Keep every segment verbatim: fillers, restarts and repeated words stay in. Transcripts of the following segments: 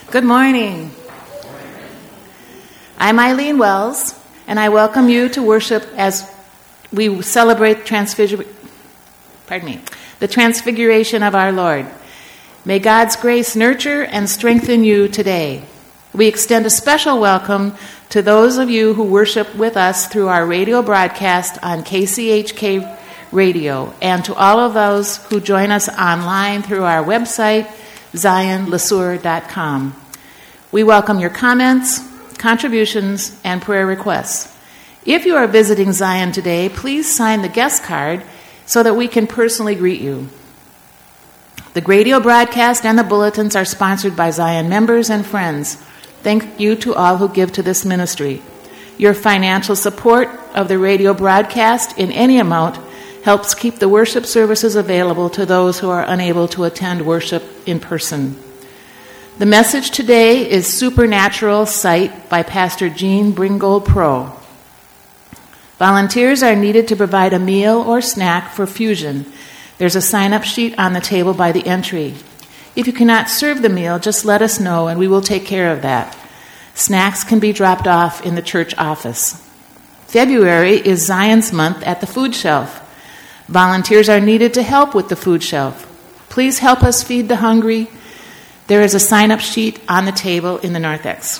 Good morning. I'm Eileen Wells, and I welcome you to worship as we celebrate transfigur- pardon me, the transfiguration of our Lord. May God's grace nurture and strengthen you today. We extend a special welcome to those of you who worship with us through our radio broadcast on K C H K Radio, and to all of those who join us online through our website, zion lesueur dot com. We welcome your comments, contributions, and prayer requests. If you are visiting Zion today, please sign the guest card so that we can personally greet you. The radio broadcast and the bulletins are sponsored by Zion members and friends. Thank you to all who give to this ministry. Your financial support of the radio broadcast in any amount helps keep the worship services available to those who are unable to attend worship in person. The message today is Supernatural Sight by Pastor Gene Bringold Pro. Volunteers are needed to provide a meal or snack for Fusion. There's a sign-up sheet on the table by the entry. If you cannot serve the meal, just let us know and we will take care of that. Snacks can be dropped off in the church office. February is Zion's month at the food shelf. Volunteers are needed to help with the food shelf. Please help us feed the hungry. There is a sign-up sheet on the table in the narthex.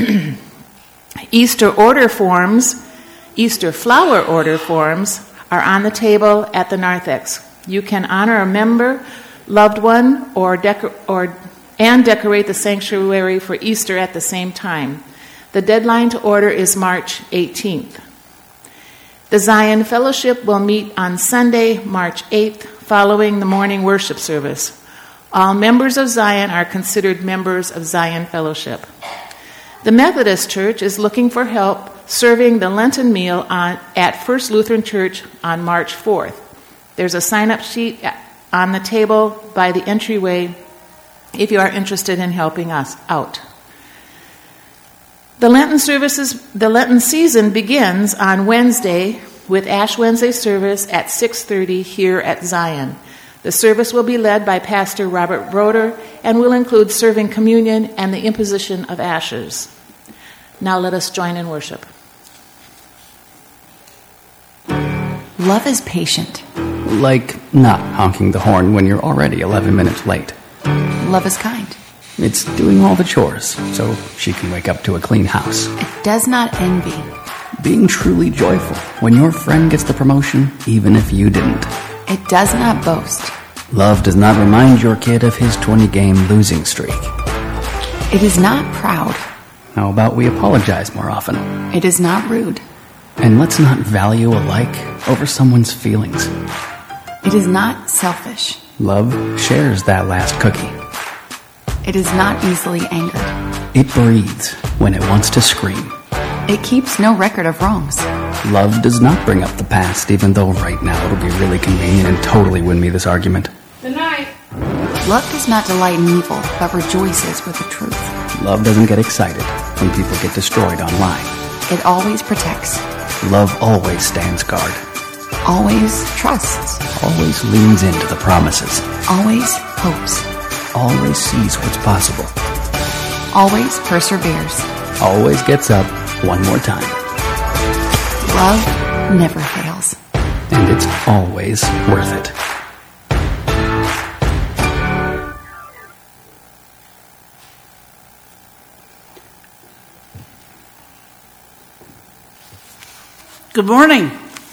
Easter order forms, Easter flower order forms, are on the table at the narthex. You can honor a member, loved one, or, decor- or and decorate the sanctuary for Easter at the same time. The deadline to order is March eighteenth. The Zion Fellowship will meet on Sunday, March eighth, following the morning worship service. All members of Zion are considered members of Zion Fellowship. The Methodist Church is looking for help serving the Lenten meal on, at First Lutheran Church on March fourth. There's a sign-up sheet on the table by the entryway if you are interested in helping us out. The Lenten services, the Lenten season begins on Wednesday with Ash Wednesday service at six thirty here at Zion. The service will be led by Pastor Robert Broder and will include serving communion and the imposition of ashes. Now let us join in worship. Love is patient. Like not honking the horn when you're already eleven minutes late. Love is kind. It's doing all the chores so she can wake up to a clean house. It does not envy. Being truly joyful when your friend gets the promotion, even if you didn't. It does not boast. Love does not remind your kid of his twenty-game losing streak. It is not proud. How about we apologize more often? It is not rude. And let's not value a like over someone's feelings. It is not selfish. Love shares that last cookie. It is not easily angered. It breathes when it wants to scream. It keeps no record of wrongs. Love does not bring up the past, even though right now it'll be really convenient and totally win me this argument. Good night. Love does not delight in evil, but rejoices with the truth. Love doesn't get excited when people get destroyed online. It always protects. Love always stands guard. Always trusts. Always leans into the promises. Always hopes. Always sees what's possible. Always perseveres. Always gets up one more time. Love never fails. And it's always worth it. Good morning.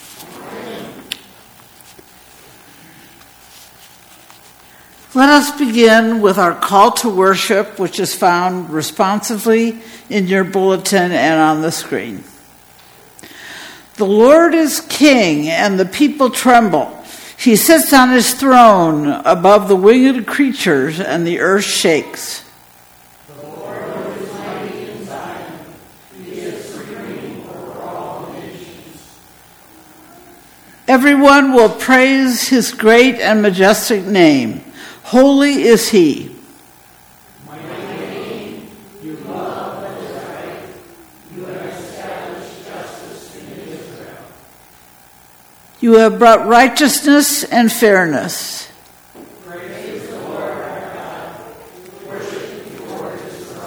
Let us begin with our call to worship, which is found responsively in your bulletin and on the screen. The Lord is king, and the people tremble. He sits on his throne above the winged creatures, and the earth shakes. The Lord is mighty in Zion. He is supreme over all nations. Everyone will praise his great and majestic name. Holy is he. My name, you love what is right. You have established justice in Israel. You have brought righteousness and fairness. Praise the Lord our God. Worship before his throne.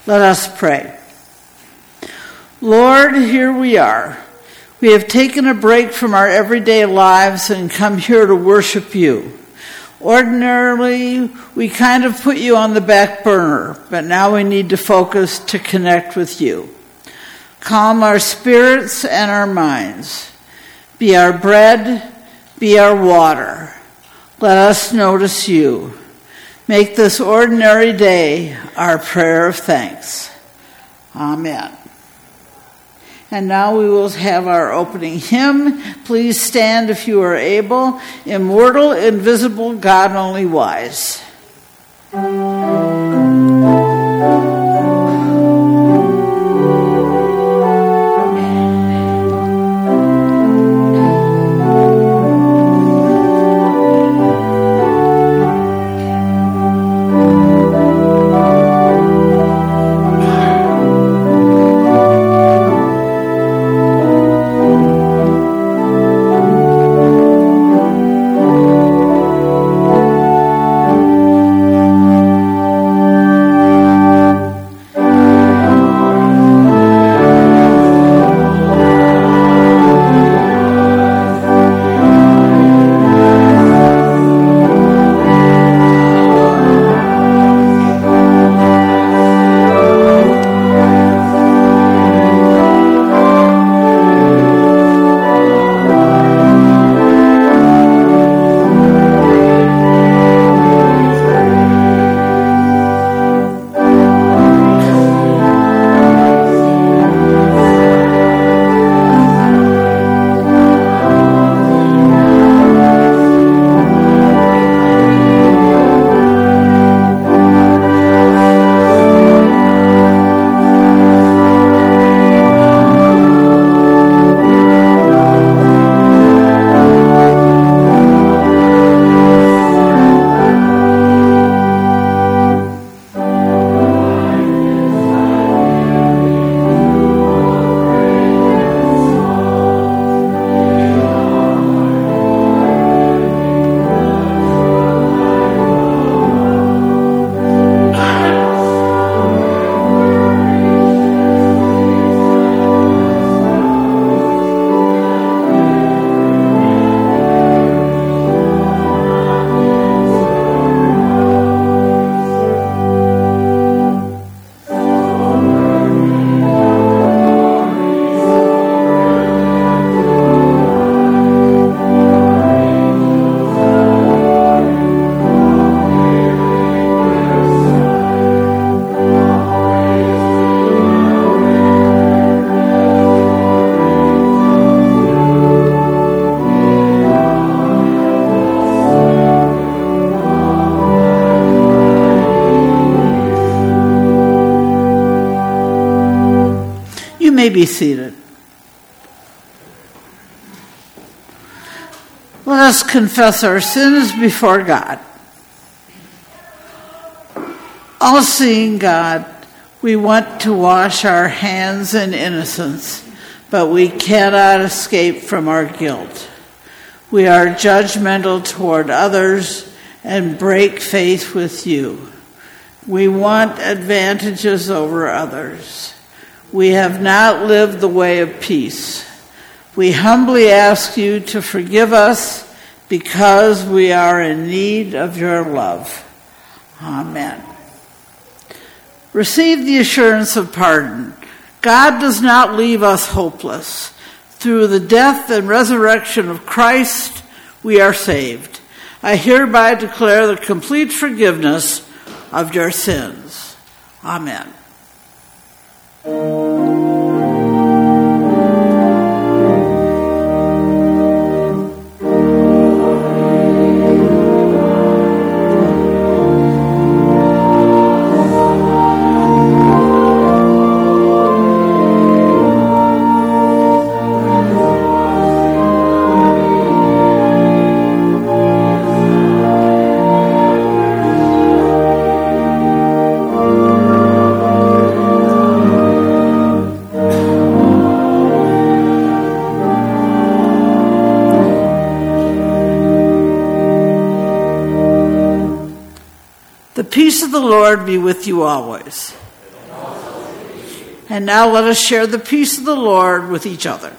Let us pray. Lord, here we are. We have taken a break from our everyday lives and come here to worship you. Ordinarily, we kind of put you on the back burner, but now we need to focus to connect with you. Calm our spirits and our minds. Be our bread, be our water. Let us notice you. Make this ordinary day our prayer of thanks. Amen. And now we will have our opening hymn. Please stand if you are able. Immortal, invisible, God only wise. May be seated. Let us confess our sins before God. All-seeing God, we want to wash our hands in innocence, but we cannot escape from our guilt. We are judgmental toward others and break faith with you. We want advantages over others. We have not lived the way of peace. We humbly ask you to forgive us because we are in need of your love. Amen. Receive the assurance of pardon. God does not leave us hopeless. Through the death and resurrection of Christ, we are saved. I hereby declare the complete forgiveness of your sins. Amen. The peace of the Lord be with you always. And now let us share the peace of the Lord with each other.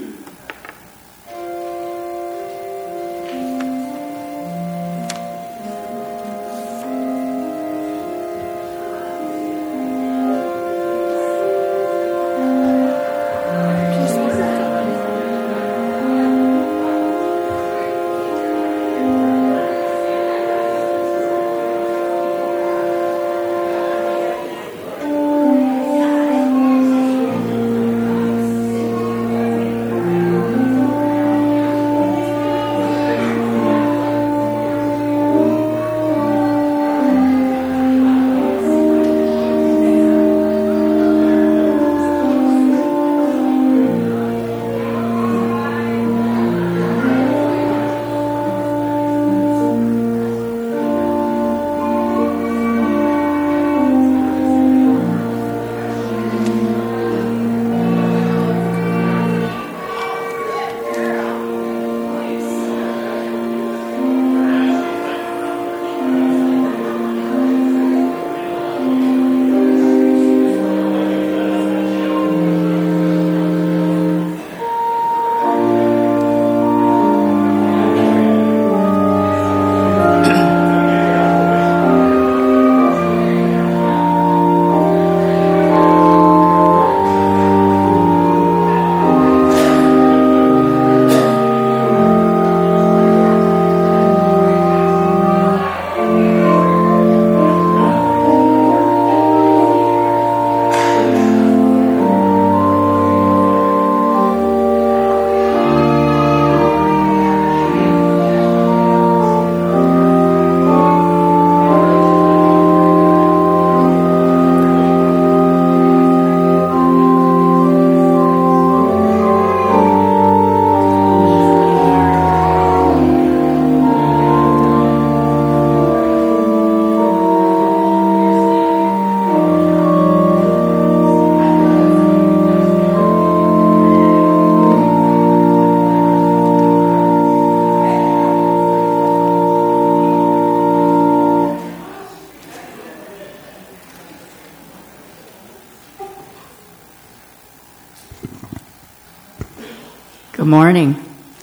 Good morning.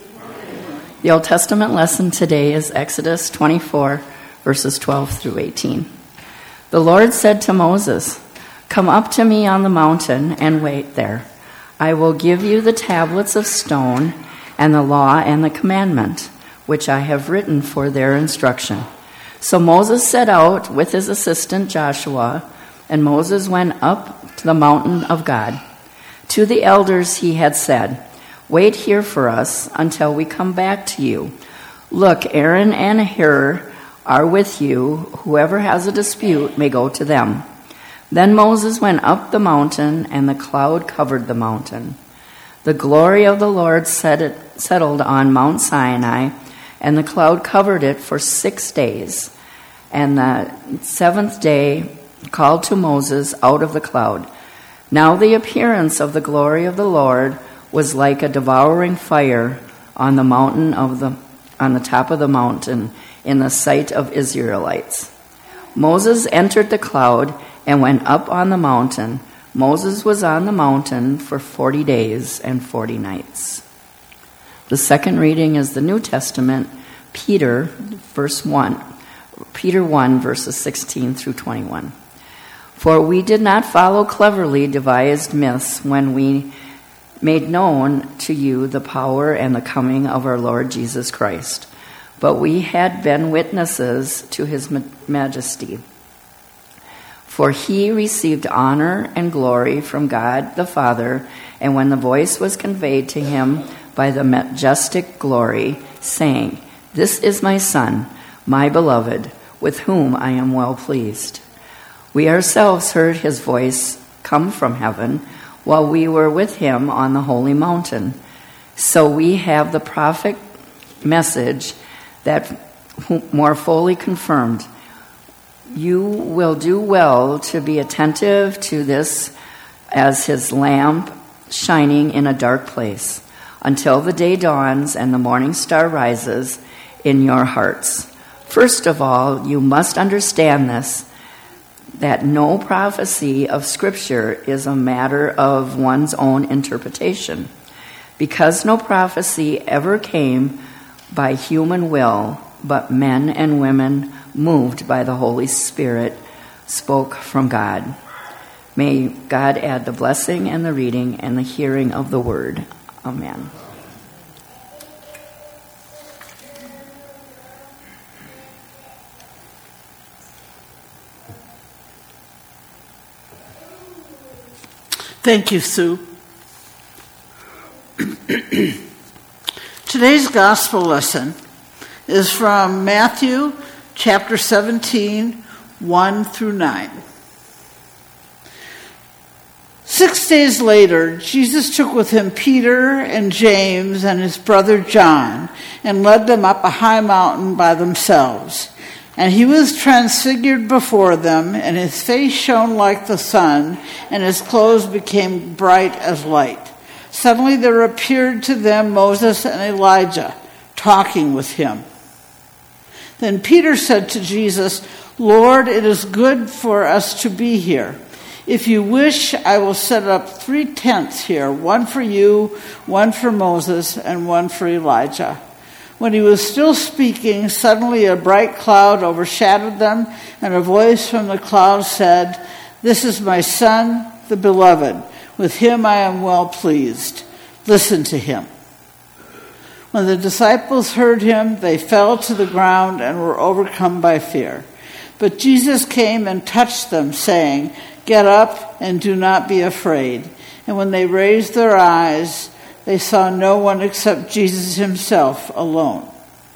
The Old Testament lesson today is Exodus twenty-four, verses twelve through eighteen. The Lord said to Moses, "Come up to me on the mountain and wait there. I will give you the tablets of stone and the law and the commandment, which I have written for their instruction." So Moses set out with his assistant Joshua, and Moses went up to the mountain of God. To the elders he had said, "Wait here for us until we come back to you. Look, Aaron and Hur are with you. Whoever has a dispute may go to them." Then Moses went up the mountain, and the cloud covered the mountain. The glory of the Lord settled on Mount Sinai, and the cloud covered it for six days. And the seventh day called to Moses out of the cloud. Now the appearance of the glory of the Lord was like a devouring fire on the mountain of the on the top of the mountain in the sight of Israelites. Moses entered the cloud and went up on the mountain. Moses was on the mountain for forty days and forty nights. The second reading is the New Testament, Peter, verse one, Peter one, verses sixteen through twenty-one. "For we did not follow cleverly devised myths when we made known to you the power and the coming of our Lord Jesus Christ, but we had been witnesses to his majesty. For he received honor and glory from God the Father, and when the voice was conveyed to him by the majestic glory, saying, 'This is my Son, my beloved, with whom I am well pleased.' We ourselves heard his voice come from heaven while we were with him on the holy mountain. So we have the prophet message that more fully confirmed. You will do well to be attentive to this as his lamp shining in a dark place, until the day dawns and the morning star rises in your hearts. First of all, you must understand this, that no prophecy of Scripture is a matter of one's own interpretation. Because no prophecy ever came by human will, but men and women moved by the Holy Spirit spoke from God. May God add the blessing and the reading and the hearing of the word. Amen. Thank you, Sue. Today's gospel lesson is from Matthew chapter seventeen, one through nine. Six days later, Jesus took with him Peter and James and his brother John and led them up a high mountain by themselves. And he was transfigured before them, and his face shone like the sun, and his clothes became bright as light. Suddenly there appeared to them Moses and Elijah talking with him. Then Peter said to Jesus, "Lord, it is good for us to be here. If you wish, I will set up three tents here, one for you, one for Moses, and one for Elijah." When he was still speaking, suddenly a bright cloud overshadowed them, and a voice from the cloud said, "This is my son, the beloved. With him I am well pleased. Listen to him." When the disciples heard him, they fell to the ground and were overcome by fear. But Jesus came and touched them, saying, "Get up and do not be afraid." And when they raised their eyes, they saw no one except Jesus himself alone.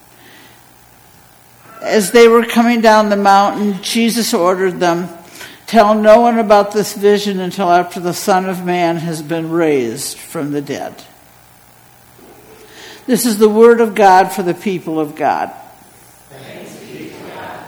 As they were coming down the mountain, Jesus ordered them, "Tell no one about this vision until after the Son of Man has been raised from the dead." This is the word of God for the people of God. Thanks be to God.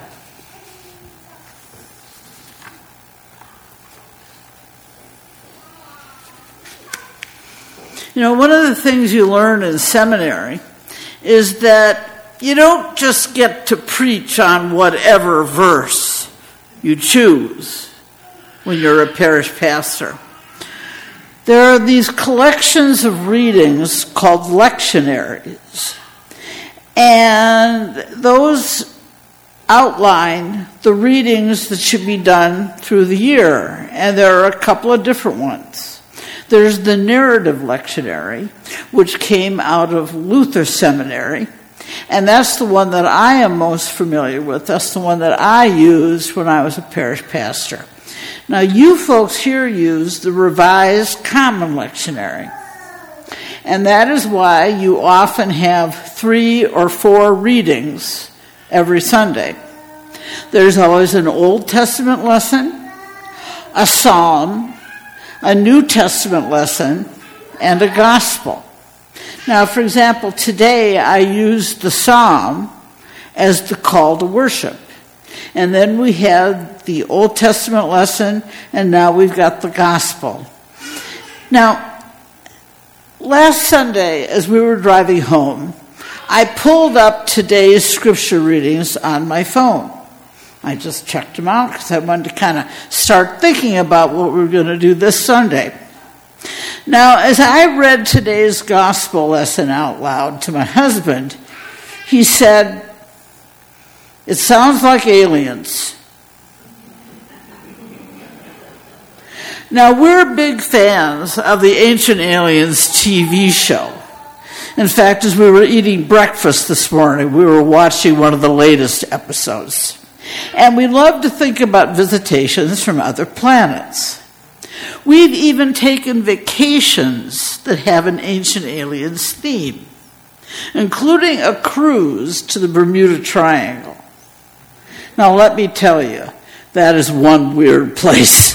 You know, one of the things you learn in seminary is that you don't just get to preach on whatever verse you choose when you're a parish pastor. There are these collections of readings called lectionaries, and those outline the readings that should be done through the year, and there are a couple of different ones. There's the narrative lectionary, which came out of Luther Seminary, and that's the one that I am most familiar with. That's the one that I used when I was a parish pastor. Now, you folks here use the Revised Common Lectionary, and that is why you often have three or four readings every Sunday. There's always an Old Testament lesson, a psalm, a New Testament lesson, and a gospel. Now, for example, today I used the psalm as the call to worship. And then we had the Old Testament lesson, and now we've got the gospel. Now, last Sunday, as we were driving home, I pulled up today's scripture readings on my phone. I just checked them out because I wanted to kind of start thinking about what we were going to do this Sunday. Now, as I read today's gospel lesson out loud to my husband, he said, "It sounds like aliens." Now, we're big fans of the Ancient Aliens T V show. In fact, as we were eating breakfast this morning, we were watching one of the latest episodes. And we love to think about visitations from other planets. We've even taken vacations that have an Ancient Aliens theme, including a cruise to the Bermuda Triangle. Now, let me tell you, that is one weird place.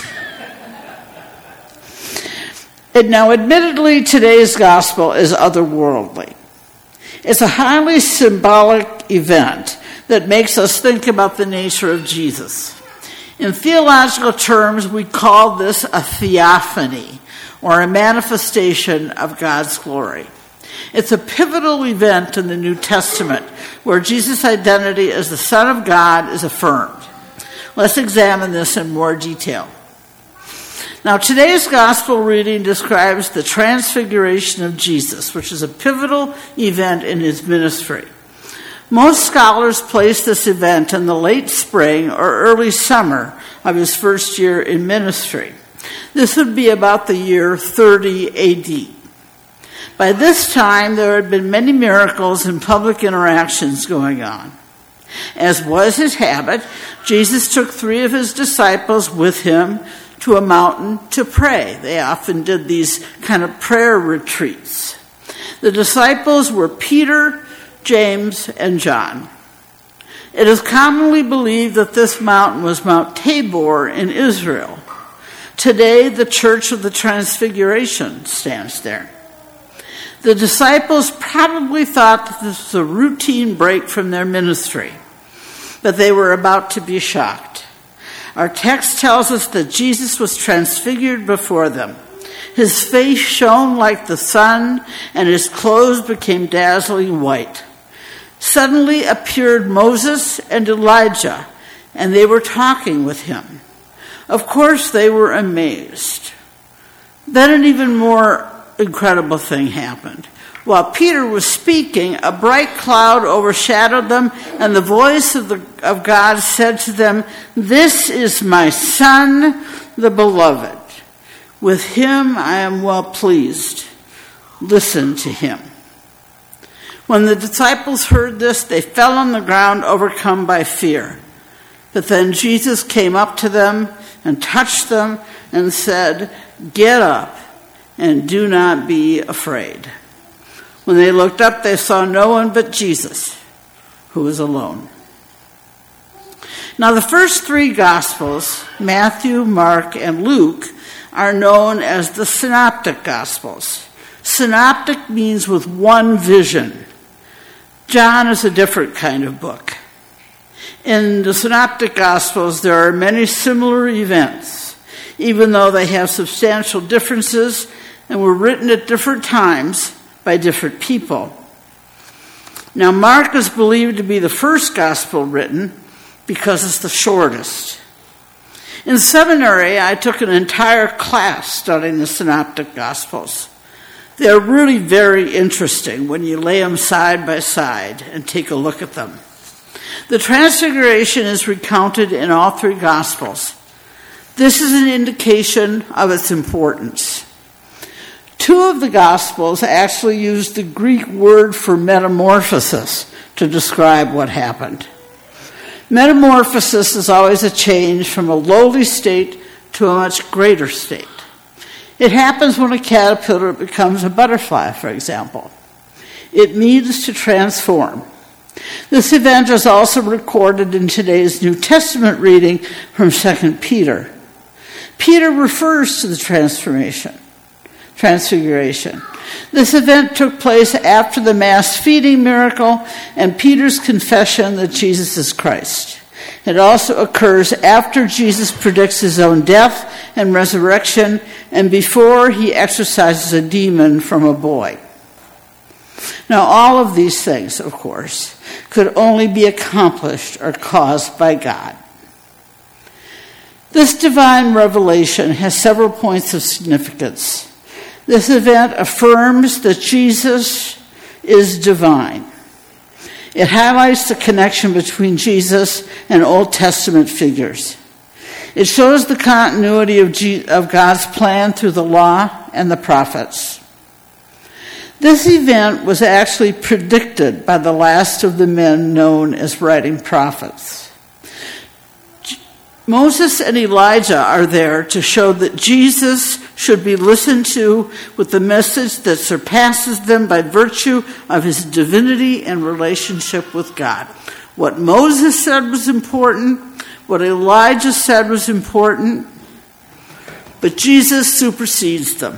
And now, admittedly, today's gospel is otherworldly. It's a highly symbolic event that makes us think about the nature of Jesus. In theological terms, we call this a theophany, or a manifestation of God's glory. It's a pivotal event in the New Testament where Jesus' identity as the Son of God is affirmed. Let's examine this in more detail. Now, today's gospel reading describes the transfiguration of Jesus, which is a pivotal event in his ministry. Most scholars place this event in the late spring or early summer of his first year in ministry. This would be about the year thirty A D. By this time, there had been many miracles and public interactions going on. As was his habit, Jesus took three of his disciples with him to a mountain to pray. They often did these kind of prayer retreats. The disciples were Peter, James, and John. It is commonly believed that this mountain was Mount Tabor in Israel. Today, the Church of the Transfiguration stands there. The disciples probably thought that this was a routine break from their ministry, but they were about to be shocked. Our text tells us that Jesus was transfigured before them. His face shone like the sun, and his clothes became dazzling white. Suddenly appeared Moses and Elijah, and they were talking with him. Of course, they were amazed. Then an even more incredible thing happened. While Peter was speaking, a bright cloud overshadowed them, and the voice of, the, of God said to them, "This is my Son, the Beloved. With him I am well pleased. Listen to him." When the disciples heard this, they fell on the ground, overcome by fear. But then Jesus came up to them and touched them and said, "Get up and do not be afraid." When they looked up, they saw no one but Jesus, who was alone. Now, the first three Gospels, Matthew, Mark, and Luke, are known as the Synoptic Gospels. Synoptic means with one vision. John is a different kind of book. In the Synoptic Gospels, there are many similar events, even though they have substantial differences and were written at different times by different people. Now, Mark is believed to be the first gospel written because it's the shortest. In seminary, I took an entire class studying the Synoptic Gospels. They're really very interesting when you lay them side by side and take a look at them. The Transfiguration is recounted in all three Gospels. This is an indication of its importance. Two of the Gospels actually use the Greek word for metamorphosis to describe what happened. Metamorphosis is always a change from a lowly state to a much greater state. It happens when a caterpillar becomes a butterfly, for example. It means to transform. This event is also recorded in today's New Testament reading from Second Peter. Peter refers to the transformation. Transfiguration. This event took place after the mass feeding miracle and Peter's confession that Jesus is Christ. It also occurs after Jesus predicts his own death and resurrection and before he exorcises a demon from a boy. Now, all of these things, of course, could only be accomplished or caused by God. This divine revelation has several points of significance. This event affirms that Jesus is divine. It highlights the connection between Jesus and Old Testament figures. It shows the continuity of, G- of God's plan through the law and the prophets. This event was actually predicted by the last of the men known as writing prophets. Moses and Elijah are there to show that Jesus should be listened to with the message that surpasses them by virtue of his divinity and relationship with God. What Moses said was important, what Elijah said was important, but Jesus supersedes them.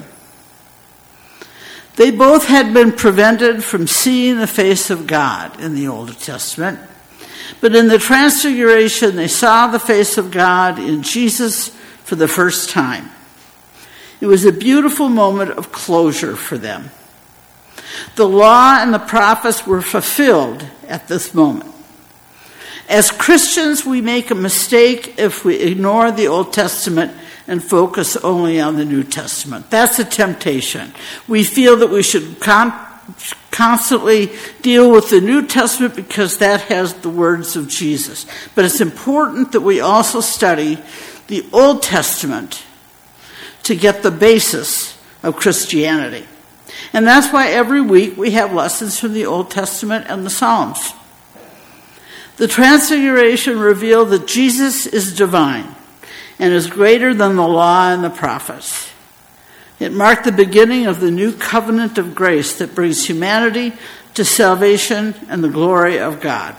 They both had been prevented from seeing the face of God in the Old Testament. But in the Transfiguration, they saw the face of God in Jesus for the first time. It was a beautiful moment of closure for them. The law and the prophets were fulfilled at this moment. As Christians, we make a mistake if we ignore the Old Testament and focus only on the New Testament. That's a temptation. We feel that we should con- constantly deal with the New Testament because that has the words of Jesus. But it's important that we also study the Old Testament to get the basis of Christianity. And that's why every week we have lessons from the Old Testament and the Psalms. The Transfiguration revealed that Jesus is divine and is greater than the law and the prophets. It marked the beginning of the new covenant of grace that brings humanity to salvation and the glory of God.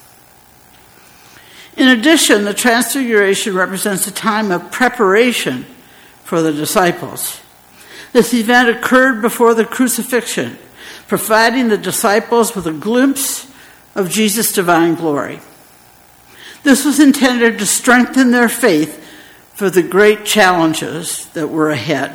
In addition, the Transfiguration represents a time of preparation for the disciples. This event occurred before the crucifixion, providing the disciples with a glimpse of Jesus' divine glory. This was intended to strengthen their faith for the great challenges that were ahead.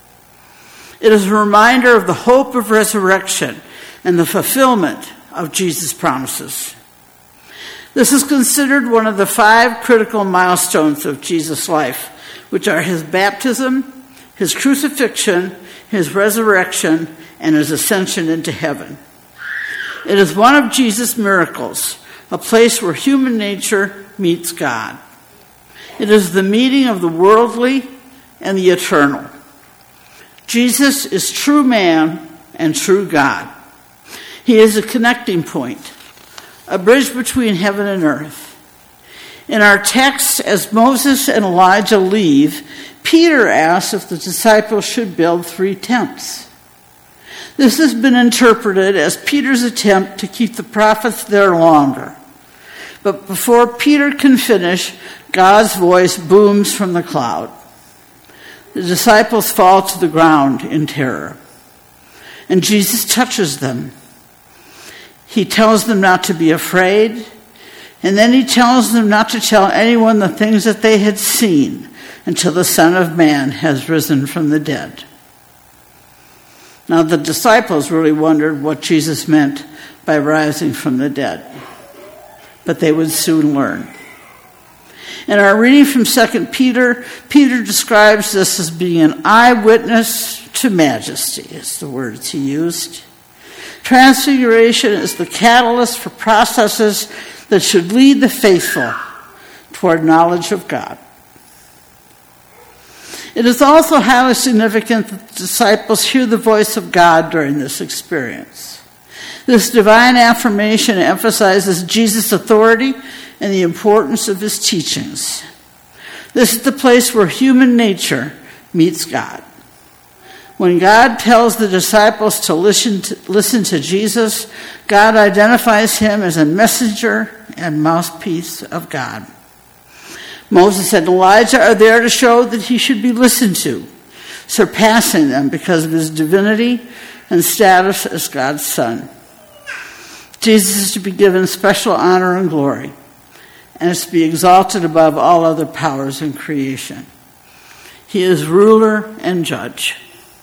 It is a reminder of the hope of resurrection and the fulfillment of Jesus' promises. This is considered one of the five critical milestones of Jesus' life, which are his baptism, his crucifixion, his resurrection, and his ascension into heaven. It is one of Jesus' miracles, a place where human nature meets God. It is the meeting of the worldly and the eternal. Jesus is true man and true God. He is a connecting point, a bridge between heaven and earth. In our text, as Moses and Elijah leave, Peter asks if the disciples should build three tents. This has been interpreted as Peter's attempt to keep the prophets there longer. But before Peter can finish, God's voice booms from the cloud. The disciples fall to the ground in terror, and Jesus touches them. He tells them not to be afraid, and then he tells them not to tell anyone the things that they had seen until the Son of Man has risen from the dead. Now, the disciples really wondered what Jesus meant by rising from the dead, but they would soon learn. In our reading from Second Peter, Peter describes this as being an eyewitness to majesty, is the words he used. Transfiguration is the catalyst for processes that should lead the faithful toward knowledge of God. It is also highly significant that the disciples hear the voice of God during this experience. This divine affirmation emphasizes Jesus' authority and the importance of his teachings. This is the place where human nature meets God. When God tells the disciples to listen to, listen to Jesus, God identifies him as a messenger and mouthpiece of God. Moses and Elijah are there to show that he should be listened to, surpassing them because of his divinity and status as God's son. Jesus is to be given special honor and glory, and is to be exalted above all other powers in creation. He is ruler and judge.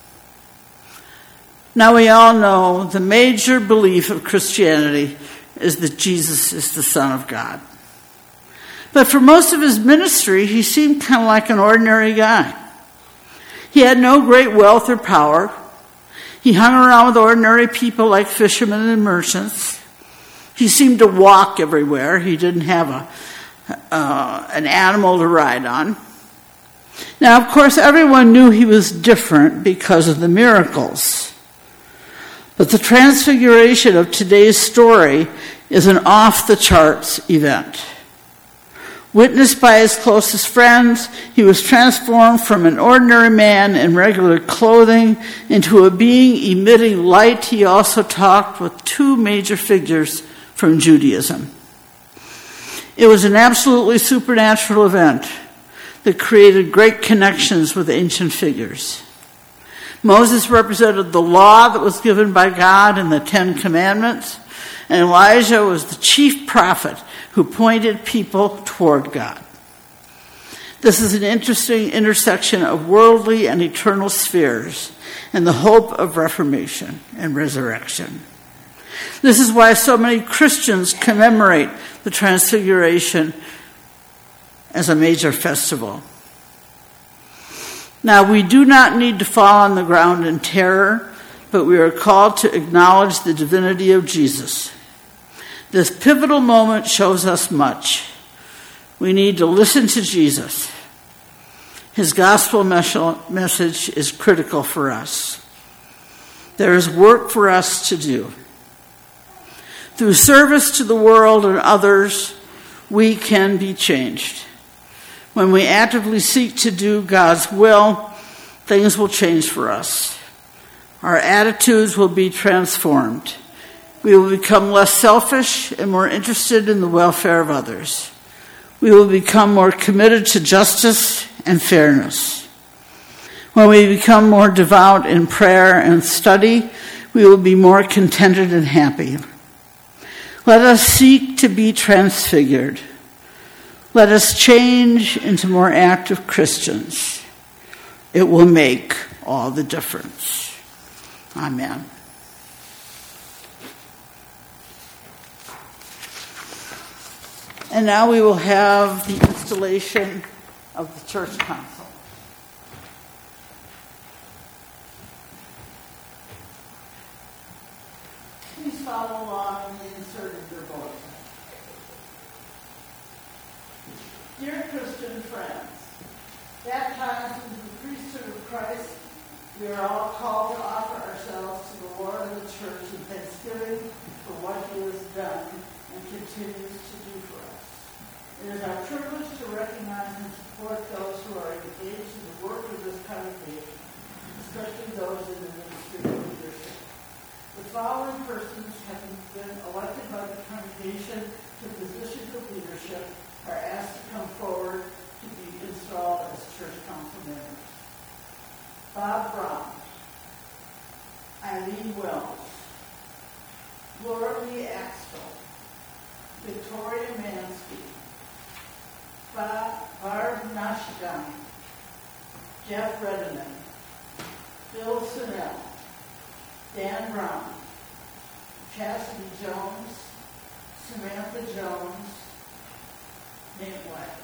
Now we all know the major belief of Christianity is that Jesus is the Son of God. But for most of his ministry, he seemed kind of like an ordinary guy. He had no great wealth or power. He hung around with ordinary people like fishermen and merchants. He seemed to walk everywhere. He didn't have a uh, an animal to ride on. Now, of course, everyone knew he was different because of the miracles. But the transfiguration of today's story is an off-the-charts event. Witnessed by his closest friends, he was transformed from an ordinary man in regular clothing into a being emitting light. He also talked with two major figures from Judaism. It was an absolutely supernatural event that created great connections with ancient figures. Moses represented the law that was given by God in the Ten Commandments, and Elijah was the chief prophet who pointed people toward God. This is an interesting intersection of worldly and eternal spheres and the hope of reformation and resurrection. This is why so many Christians commemorate the Transfiguration as a major festival. Now, we do not need to fall on the ground in terror, but we are called to acknowledge the divinity of Jesus. This pivotal moment shows us much. We need to listen to Jesus. His gospel message is critical for us. There is work for us to do. Through service to the world and others, we can be changed. When we actively seek to do God's will, things will change for us. Our attitudes will be transformed. We will become less selfish and more interested in the welfare of others. We will become more committed to justice and fairness. When we become more devout in prayer and study, we will be more contented and happy. Let us seek to be transfigured. Let us change into more active Christians. It will make all the difference. Amen. And now we will have the installation of the church council. Please follow along in the insert of your bulletin. Dear Christian friends, baptized into the priesthood of Christ, we are all called to offer ourselves to the Lord of the church in thanksgiving for what he has done and continues to do for us. It is our privilege to recognize and support those who are engaged in the work of this congregation, especially those in the ministry of leadership. The following persons, having been elected by the congregation to positions of leadership, are asked to come forward to be installed as church council members. Bob Brown, Eileen Wells, Laura Lee Axtell, Victoria Mansky, Barb Nashigami, Jeff Redeman, Bill Sinnell, Dan Brown, Cassidy Jones, Samantha Jones, Nate White.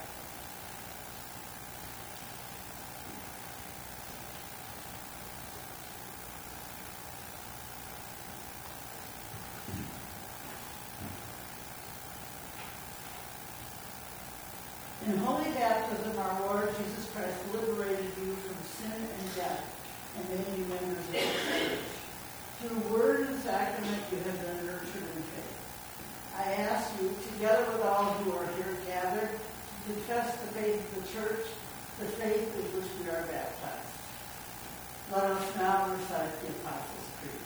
In holy baptism, our Lord Jesus Christ liberated you from sin and death and made you members of the church. Through word and sacrament, you have been nurtured in faith. I ask you, together with all who are here gathered, to confess the faith of the church, the faith in which we are baptized. Let us now recite the Apostles' Creed.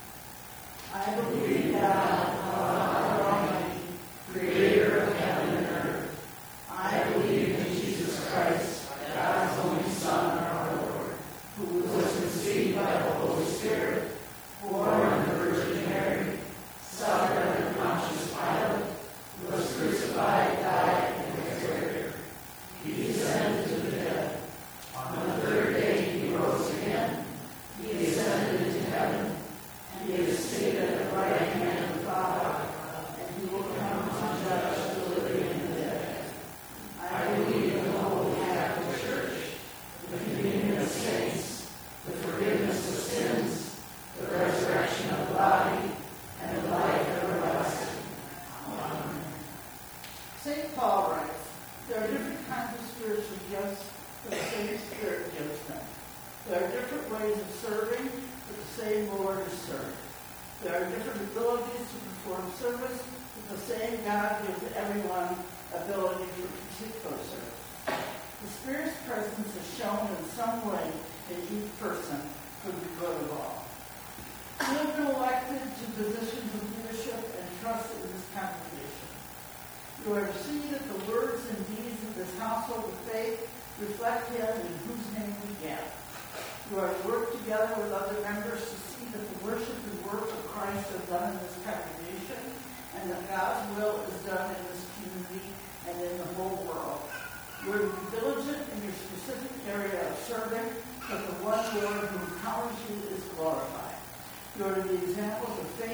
I believe in God, Father Almighty, creator of heaven and earth. I believe in Jesus Christ, God's only Son, our Lord, who was conceived by the Holy Spirit, born of the Virgin Mary, suffered under Pontius Pilate, was crucified, died, and was buried. He descended to the dead. On the third day he rose again. He ascended into heaven, and he is seated at the right hand of the Father, and he will come to judge the living and the dead. I believe in the Holy Catholic Church, the communion of saints, the forgiveness of sins, the resurrection of the body, and the life everlasting. Amen. Saint Paul writes, there are different kinds of spiritual gifts, but the same Spirit gives them. There are different ways of serving, but the same Lord is served. There are different abilities to perform service, but the same God gives everyone ability for particular service. The Spirit's presence is shown in some way in each person for the good of all. You have been elected to positions of leadership and trust in this congregation. You are to see that the words and deeds of this household of faith reflect Him in whose name we gather. You are to work together with other members to see that the worship and work of Christ are done in this congregation, and that God's will is done in this community and in the whole world. You are to be diligent in your specific area of serving, but the one Lord who encounters you is glorified. You are to be examples of faith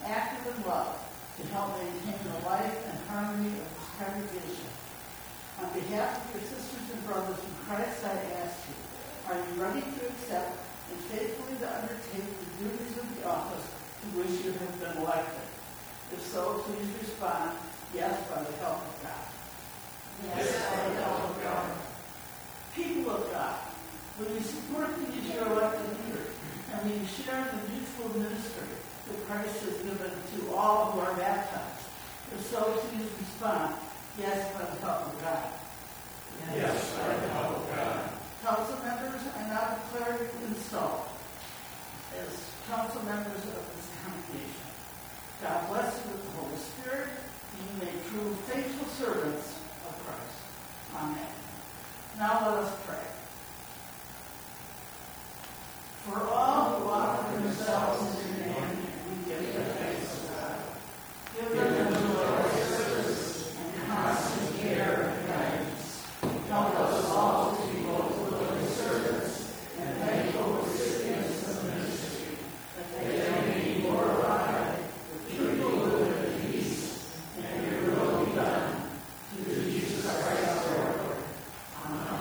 active in love, to help maintain the life and harmony of this congregation. On behalf of your sisters and brothers in Christ, I ask you, are you ready to accept and faithfully to undertake the duties of the office to which you have been elected? If so, please respond, yes, by the help of God. Yes, by the help of God. People of God, will you support me as your elected leader, and will you share the mutual ministry that Christ has given to all who are baptized? If so, please respond, yes, by the help of God. Yes, by the help of God. Council members, I now declare you installed as council members of this congregation. God bless you with the Holy Spirit, and you may prove faithful servants of Christ. Amen. Now let us pray. For all who offer themselves in your name, we give you thanks, O God. Give them the joy of service and constant care and guidance. Help us all to be both willing servants and thankful recipients of ministry, that they may be glorified, the people live in peace, and your will be done. Through Jesus Christ our Lord. Amen.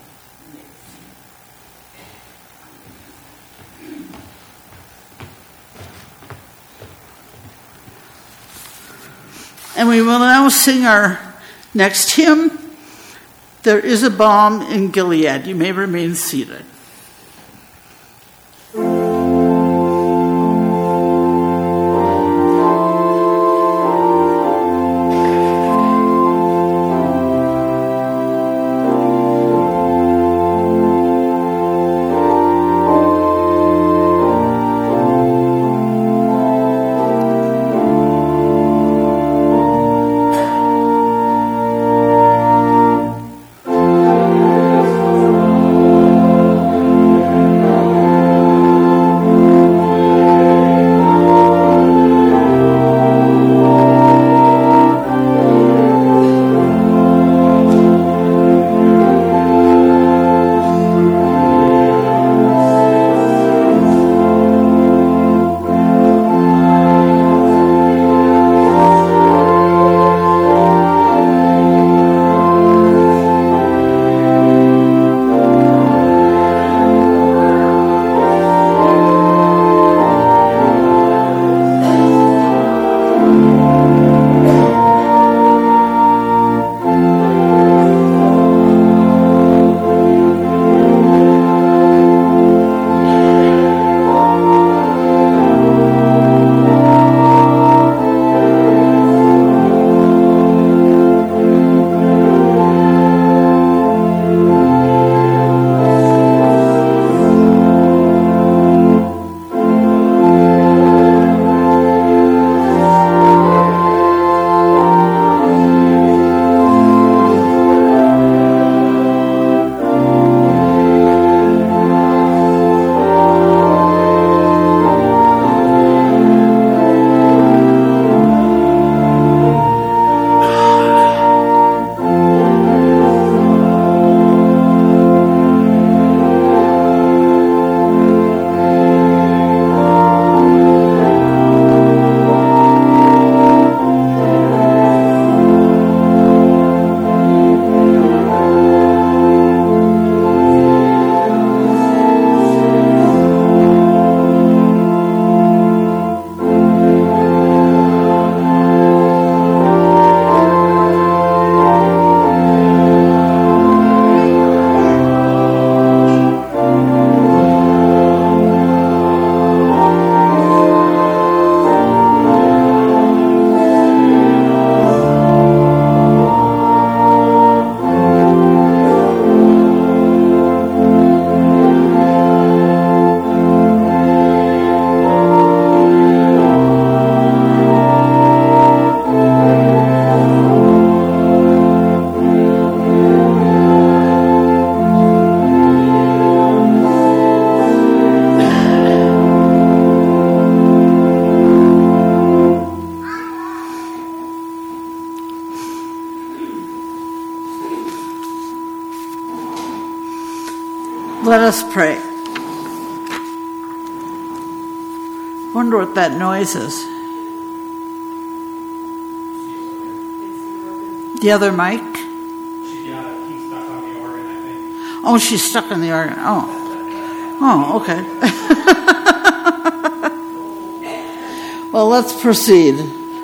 And we will now sing our next hymn, There is a Balm in Gilead. You may remain seated. Let us pray. Wonder what that noise is. The other mic? She, yeah, he's stuck on the organ, I think. Oh, she's stuck on the organ. Oh. Oh, okay. Well, let's proceed.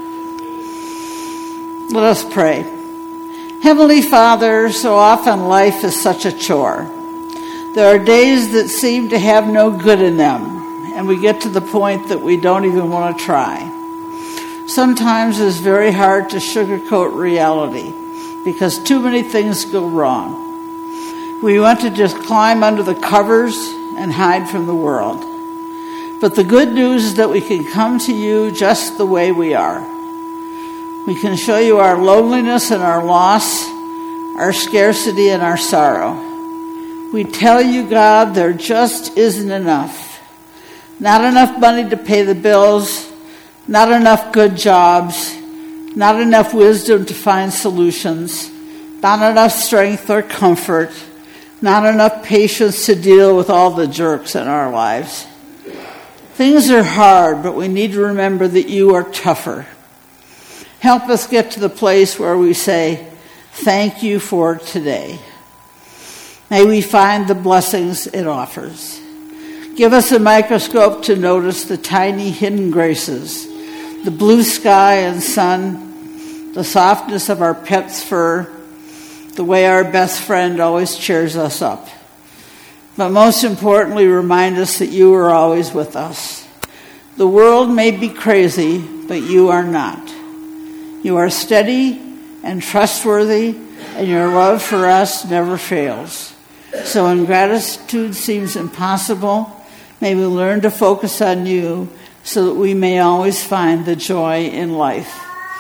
Let us pray. Heavenly Father, so often life is such a chore. There are days that seem to have no good in them, and we get to the point that we don't even want to try. Sometimes it's very hard to sugarcoat reality because too many things go wrong. We want to just climb under the covers and hide from the world. But the good news is that we can come to you just the way we are. We can show you our loneliness and our loss, our scarcity and our sorrow. We tell you, God, there just isn't enough. Not enough money to pay the bills, not enough good jobs, not enough wisdom to find solutions, not enough strength or comfort, not enough patience to deal with all the jerks in our lives. Things are hard, but we need to remember that you are tougher. Help us get to the place where we say, thank you for today. May we find the blessings it offers. Give us a microscope to notice the tiny hidden graces, the blue sky and sun, the softness of our pet's fur, the way our best friend always cheers us up. But most importantly, remind us that you are always with us. The world may be crazy, but you are not. You are steady and trustworthy, and your love for us never fails. So when gratitude seems impossible, may we learn to focus on you so that we may always find the joy in life.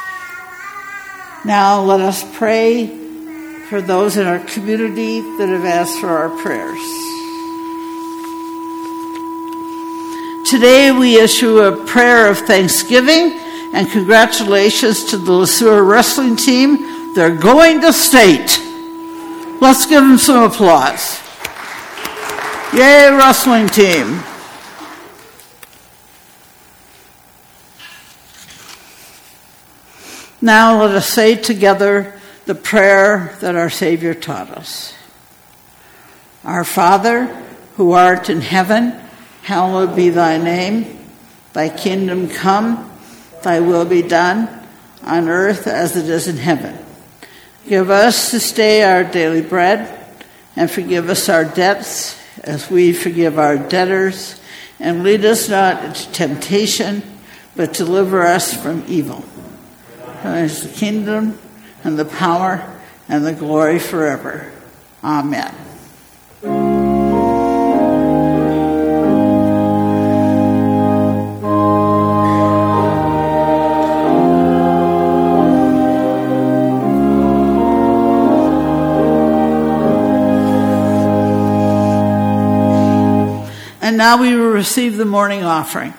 Now let us pray for those in our community that have asked for our prayers. Today we issue a prayer of thanksgiving and congratulations to the Le Sueur wrestling team. They're going to state. Let's give them some applause. Yay, wrestling team. Now let us say together the prayer that our Savior taught us. Our Father, who art in heaven, hallowed be thy name. Thy kingdom come, thy will be done, on earth as it is in heaven. Give us this day our daily bread, and forgive us our debts as we forgive our debtors. And lead us not into temptation, but deliver us from evil. For thine is the kingdom, and the power, and the glory forever. Amen. And now we will receive the morning offering.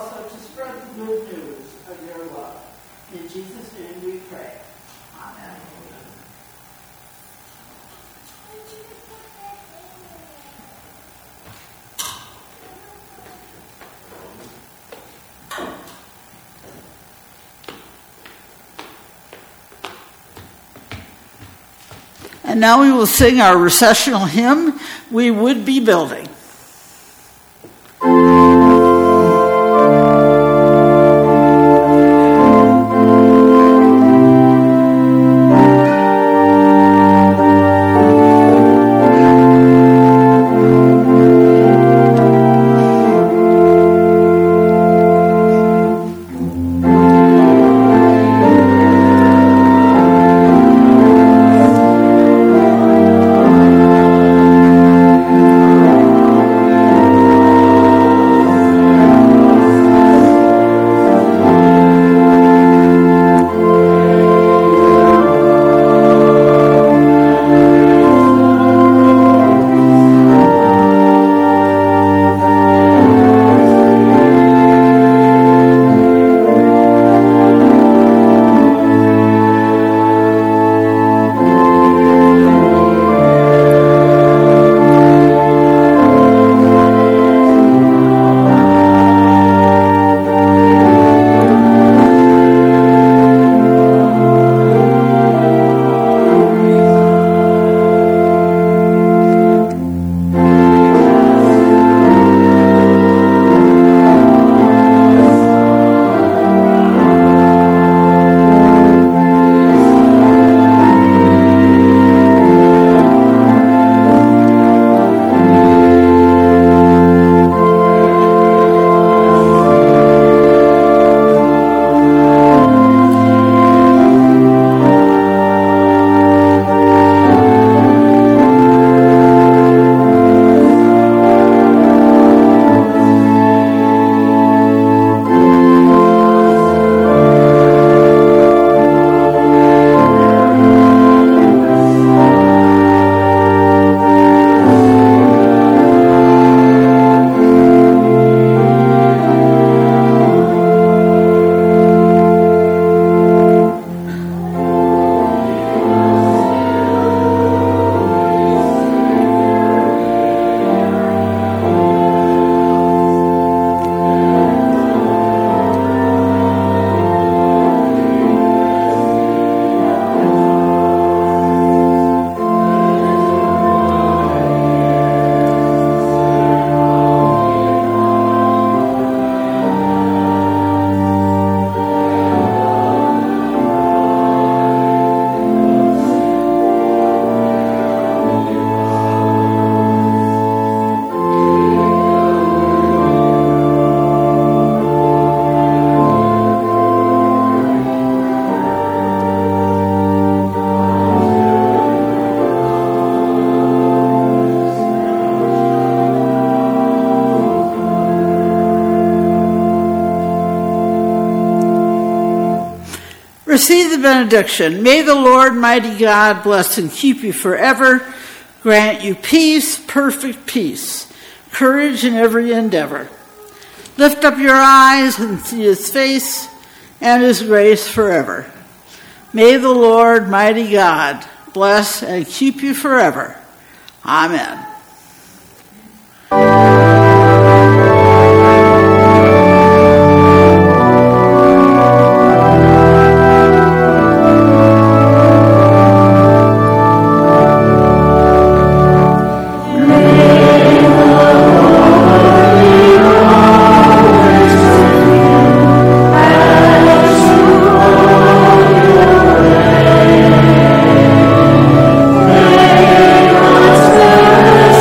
also to spread the good news of your love. In Jesus' name we pray. Amen. And now we will sing our recessional hymn, We Would Be Building. Receive the benediction. May the Lord, mighty God, bless and keep you forever, grant you peace, perfect peace, courage in every endeavor. Lift up your eyes and see his face and his grace forever. May the Lord, mighty God, bless and keep you forever. Amen. Thank you.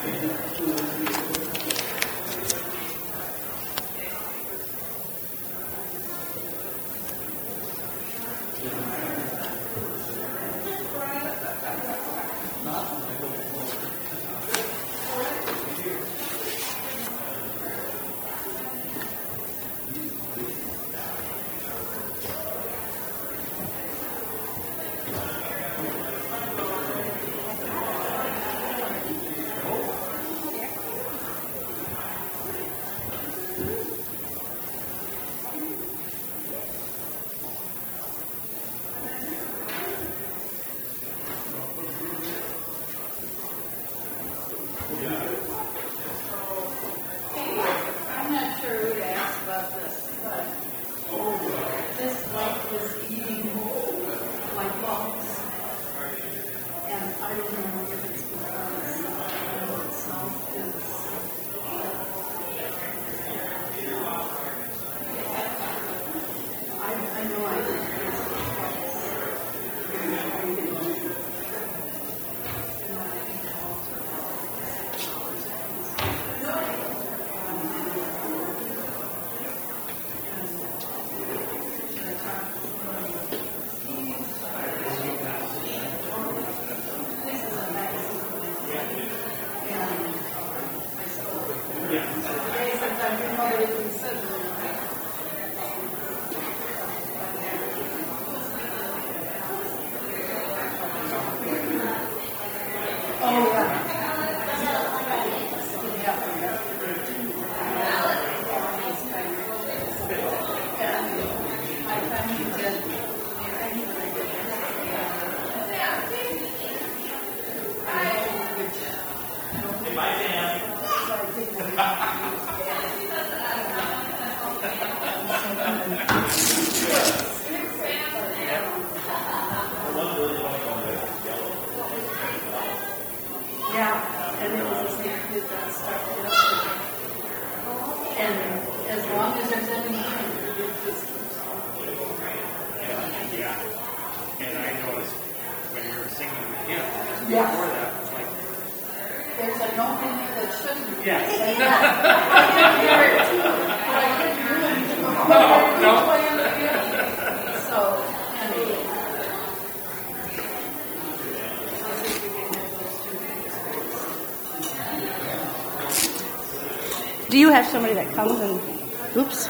Do you have somebody that comes and, oops.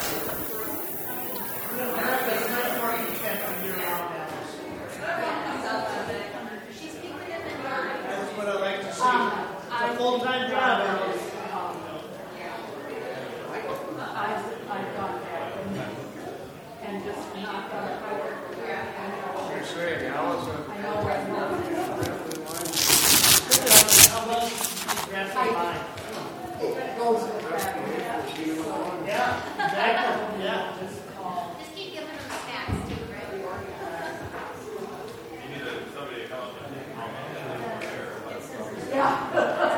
That's what I like to see. It's a full-time job. I've gone back and, and just knocked on the door. You're saying, Allison. I know right now. It goes with that. Yeah, exactly. Yeah. Just keep giving them snacks too, right? You need somebody to come up and Yeah.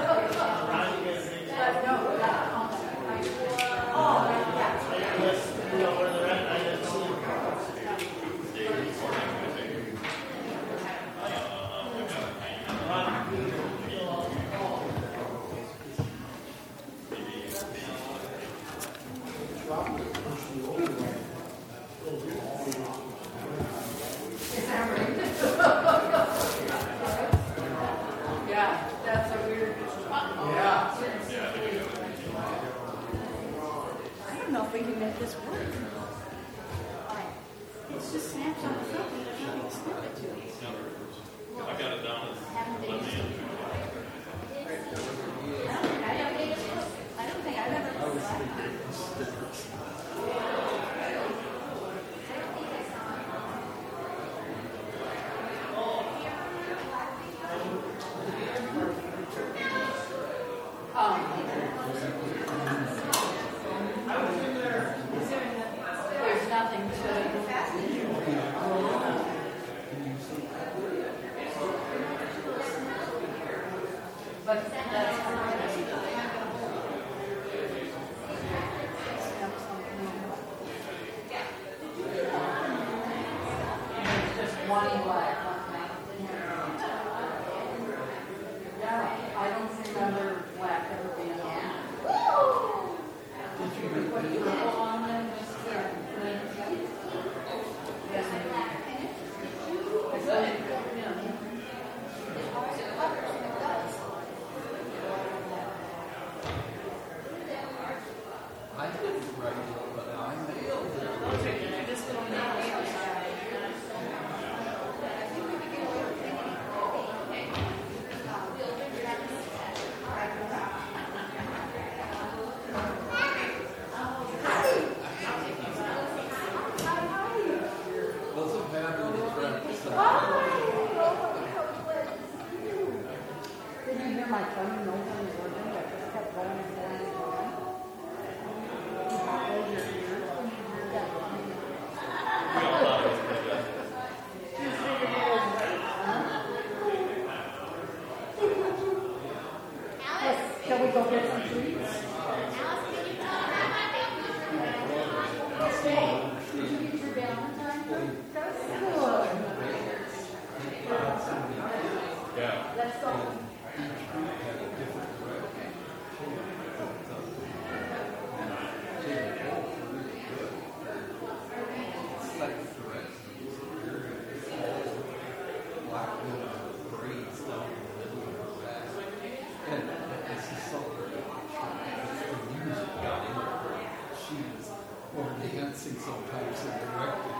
Yeah, that's a weird. Yeah. I don't know if we can make this work. It's just snaps on the phone. You don't snap it to me. I got it down as let me in. I don't think I've ever put that. There's nothing to. But that's. One black, one white. Yeah, I don't remember black. Dancing sometimes in the director.